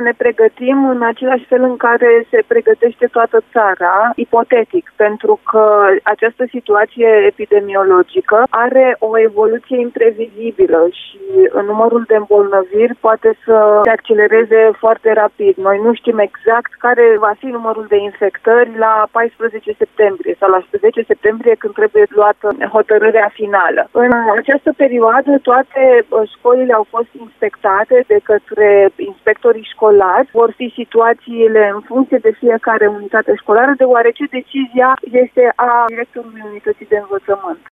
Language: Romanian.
ne pregătim în același fel în care se pregătește toată țara, ipotetic, pentru că această situație epidemiologică are o evoluție imprevizibilă și numărul de îmbolnăviri poate să se accelereze foarte rapid. Noi nu știm exact care va fi numărul de infectări la 14 septembrie sau la 10 septembrie, când trebuie luată hotărârea finală. În această perioadă toate școlile au fost inspectate de către inspectorii școlari. Vor fi situațiile în funcție de fiecare unitate școlară, deoarece decizia este a directorului unității de învățământ.